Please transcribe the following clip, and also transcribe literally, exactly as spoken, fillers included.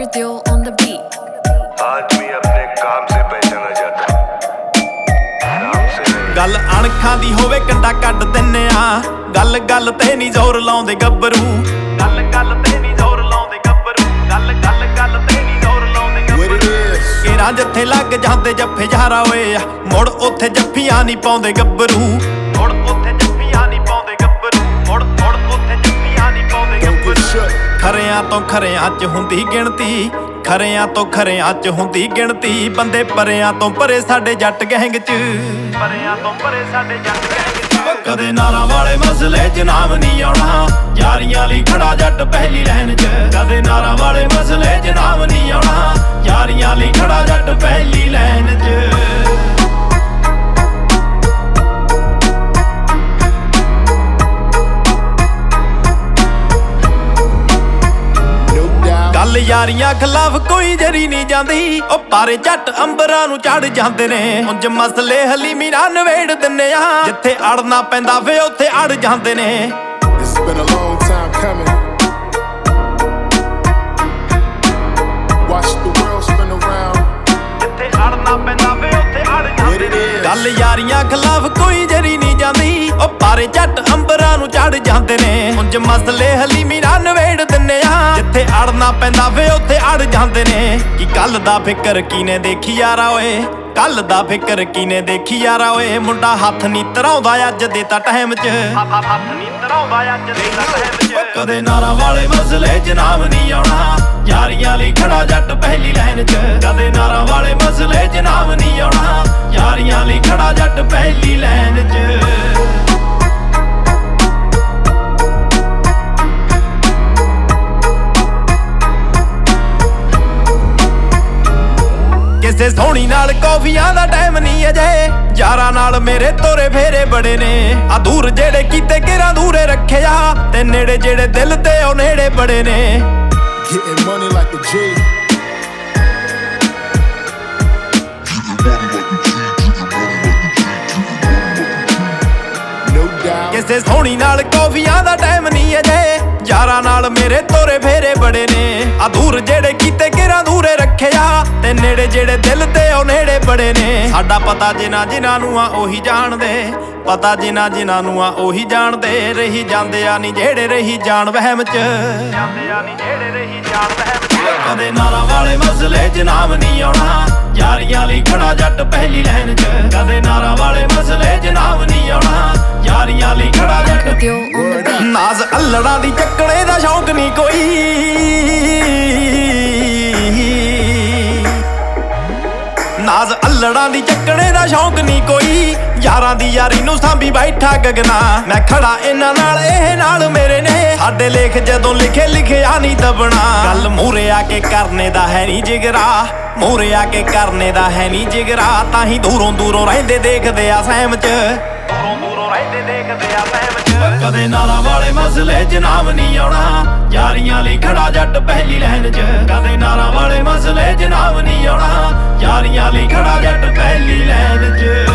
Purdue on the beat. आदमी अपने काम से पहचाना जाता है, नाम से नहीं। गल अणखां दी होवे कंडा कड्ड दिन्ने आ, गल गल ते नी जोर लाउंदे गब्बरू, गल गल ते नी जोर लाउंदे गब्बरू, गल गल गल ते नी जोर लाउंदे गब्बरू। केरा जिथे लग जांदे जफ्फे जहरा होए आ, मुड़ उत्थे जफ्फियां नी पाउंदे गब्बरू, मुड़ उत्थे जफ्फियां नी पाउंदे गब्बरू, मुड़ मुड़ उत्थे जफ्फियां नी पाउंदे गब्बरू। खरियां तो खरियां च हुंदी गिणती, खरियां तो खरियां च हुंदी गिणती, बंदे परियां तो परे साडे जट गैंग च, परियां तो परे साडे जट गैंग च। कदे नारां वाले मसले च नाम नहीं आउणा, यारियां लई खड़ा जट पहली लाइन च। कदे नारां वाले मसले च नाम नहीं आउणा, यारियां लई खड़ा जट पहली लाइन च। गल यारियां खिलाफ कोई जरी नहीं जांदी, ओ पारे जट अंबरां नूं चढ़ जांदे ने। उंज मसले हलीमी नाल नवेड़ दिन्ने आ, जिथे अड़ना पैंदा वे उत्थे अड़ जांदे ने। It's been a long time coming. Watch the world spin around. जिथे अड़ना पैंदा वे उत्थे अड़ जांदे ने। गल यारियां खिलाफ कोई जरी नहीं जांदी, ओ पारे जट अंबरां नूं चढ़ जांदे ने। उंज मसले हलीमी नाल नवेड़ दिन्ने आ, जिथे अड़ना पैंदा वे उत्थे अड़ जांदे ने। कि कल दा फिकर कीने देखी यारा ओए, कल दा फिकर कीने देखी यारा ओए, मुंडा हत्थ नी धराउंदा अज दे तां टाइम च, हत्थ नी धराउंदा अज दे तां टाइम च। कदे नारां वाले मसले च नाम नहीं आउणा, यारियां लई खड़ा जट पहली लाइन च। कदे नारां वाले मसले च नाम नहीं आउणा, यारियां लई खड़ा जट पहली लाइन च। ਕਿਸੇ ਸੋਹਣੀ ਨਾਲ ਕੌਫੀਆਂ ਦਾ ਟਾਈਮ ਨਹੀਂ ਅਜੇ, ਯਾਰਾਂ ਨਾਲ ਮੇਰੇ ਤੋਰੇ ਫੇਰੇ ਬੜੇ ਨੇ। ਆ ਦੂਰ ਜਿਹੜੇ ਕੀਤੇ ਕਿਰਾਂ ਦੂਰੇ ਰੱਖਿਆ, ਤੇ ਨੇੜੇ ਜਿਹੜੇ ਦਿਲ ਤੇ ਉਹ ਨੇੜੇ ਬੜੇ ਨੇ। Getting money like a G. No doubt. ਕਿਸੇ ਸੋਹਣੀ ਨਾਲ ਕੌਫੀਆਂ ਦਾ ਟਾਈਮ ਨਹੀਂ ਅਜੇ, ਯਾਰਾਂ ਨਾਲ ਮੇਰੇ ਤੋਰੇ ਫੇਰੇ ਬੜੇ ਨੇ। ਆ ਦੂਰ ਜਿਹੜੇ ਕੀਤੇ ਕਿਰਾਂ ਦੂਰੇ ਰੱਖਿਆ, ਤੇ ਨੇੜੇ ਜਿਹੜੇ ਦਿਲ ਤੇ ਉਹ ਨੇੜੇ ਬੜੇ ਨੇ। ਸਾਡਾ ਪਤਾ ਜਿਨ੍ਹਾਂ ਜਿਨ੍ਹਾਂ ਨੂੰ ਆ ਉਹੀ ਜਾਣਦੇ, ਪਤਾ ਜਿਨ੍ਹਾਂ ਜਿਨ੍ਹਾਂ ਨੂੰ ਆ ਉਹੀ ਜਾਣਦੇ। ਰਹੀ ਜਾਂਦੇ ਆ ਨੀ ਜਿਹੜੇ ਰਹੀ ਜਾਣ ਵਹਿਮ ਚ, ਜਾਂਦੇ ਆ ਨੀ ਜਿਹੜੇ ਰਹੀ ਜਾਣ ਵਹਿਮ ਚ। ਕਦੇ ਨਾਰਾਂ ਵਾਲੇ ਮਸਲੇ ਚ ਨਾਮ ਨਹੀਂ ਆਉਣਾ, ਯਾਰੀਆਂ ਲਈ ਖੜਾ ਜੱਟ ਪਹਿਲੀ ਲਾਈਨ ਚ। ਕਦੇ ਨਾਰਾਂ ਵਾਲੇ ਮਸਲੇ ਚ ਨਾਮ ਨਹੀਂ ਆਉਣਾ, ਯਾਰੀਆਂ ਲਈ ਖੜਾ ਜੱਟ। ਨਾਜ਼ ਅਲੜਾਂ ਦੀ ਚੱਕਣੇ ਦਾ ਸ਼ੌਂਕ ਨਹੀਂ ਕੋਈ, ਨਾਜ਼ ਅਲੜਾਂ ਦੀ ਚੱਕਣੇ ਦਾ ਸ਼ੌਂਕ ਨਹੀਂ ਕੋਈ। ਯਾਰਾਂ ਦੀ ਯਾਰੀ ਨੂੰ ਸਾਂਭੀ ਬੈਠਾ ਗਗਨਾ, ਮੈਂ ਖੜਾ ਇਹਨਾਂ ਨਾਲ ਇਹ ਨਾਲ ਮੇਰੇ ਨੇ। ਸਾਡੇ ਲੇਖ ਜਦੋਂ ਲਿਖੇ ਲਿਖਿਆ ਨਹੀਂ ਦਬਣਾ, ਗੱਲ ਮੂਰੇ ਆ ਕੇ ਕਰਨੇ ਦਾ ਹੈ ਨਹੀਂ ਜਿਗਰਾ, ਮੂਰੇ ਆ ਕੇ ਕਰਨੇ ਦਾ ਹੈ ਨਹੀਂ ਜਿਗਰਾ। ਤਾਂ ਹੀ ਦੂਰੋਂ ਦੂਰੋਂ ਰਹਿੰਦੇ ਦੇਖਦੇ ਆ ਸਹਿਮ ਚ, ਦੂਰੋਂ ਦੂਰੋਂ ਰਹਿੰਦੇ ਦੇਖਦੇ ਆ ਸਹਿਮ ਚ। ਕਦੇ ਨਾਰਾਂ ਵਾਲੇ ਮਸਲੇ ਚ ਨਾਮ ਨਹੀਂ ਆਉਣਾ, ਯਾਰੀਆਂ ਲਈ ਖੜਾ ਜੱਟ ਪਹਿਲੀ ਲਾਈਨ ਚ। ਕਦੇ ਨਾਰਾਂ ਵਾਲੇ ਮਸਲੇ ਚ ਨਾਮ ਨਹੀਂ ਆਉਣਾ, ਯਾਰੀਆਂ ਲਈ ਖੜਾ ਜੱਟ ਪਹਿਲੀ ਲਾਈਨ ਚ।